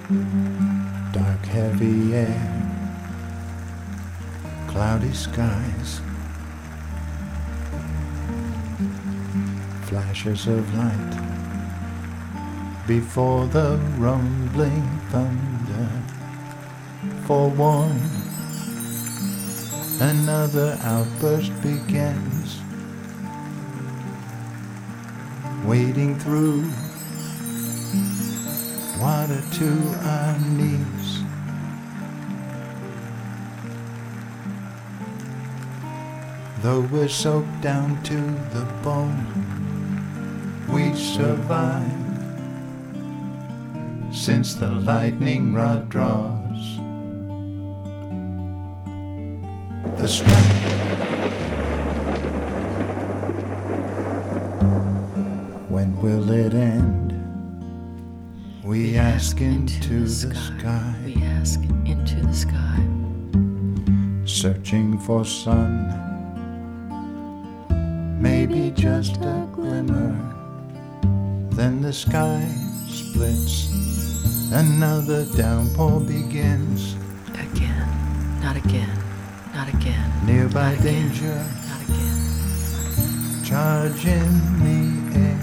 Dark heavy air, cloudy skies, flashes of light before the rumbling thunder. For one, another outburst begins, wading through water to our knees. Though we're soaked down to the bone, we survive, since the lightning rod draws the strike. When will it end? We ask into the sky. We ask into the sky. Searching for sun, maybe just a glimmer. Then the sky splits, another downpour begins. Again, not again, not again. Nearby not again, danger, not again. charge in the air.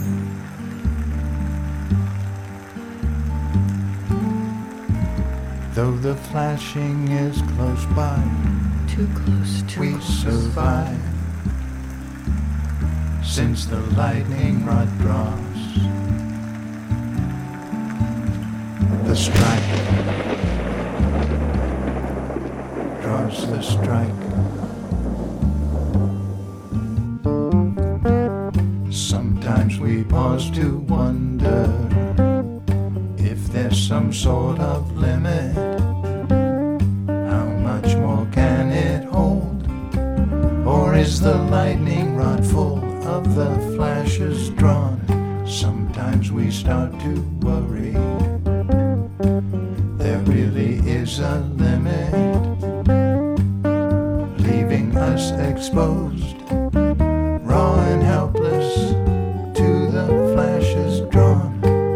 Though the flashing is close by, Too close, too we close. survive, since the lightning rod draws the strike, draws the strike. Sometimes we pause to wonder if there's some sort of limit. How much more can it hold? Or is the lightning rod full of the flashes drawn? Sometimes we start to worry. There really is a limit, leaving us exposed, raw and helpless to the flashes drawn.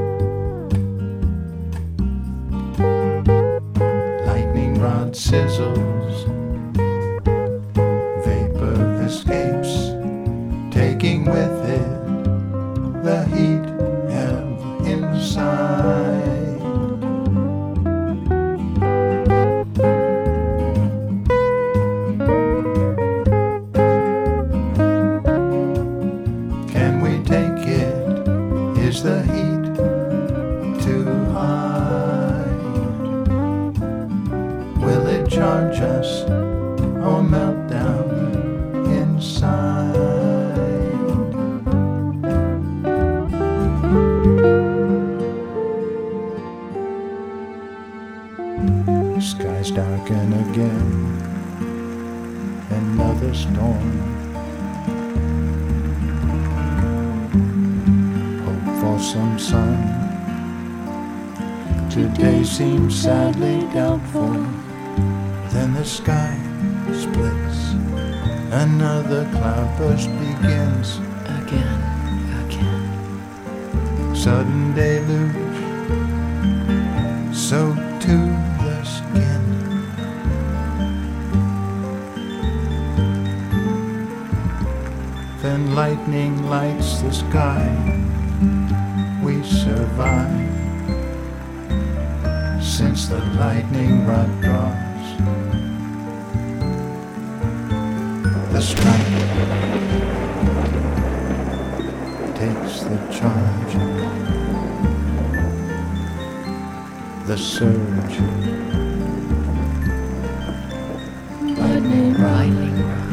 Lightning rod sizzles, vapor escapes, taking with it the heat held inside. Can we take it? Is the heat too high? Will it charge us or melt down inside? Skies darken again, another storm. Hope for some sun. Today seems sadly doubtful. Then the sky splits, another cloudburst begins. Again, again. Sudden deluge, soaked to the skin. Then lightning lights the sky. We survive, since the lightning rod draws the strike, takes the charge, the surge, lightning rod. Lightning rod.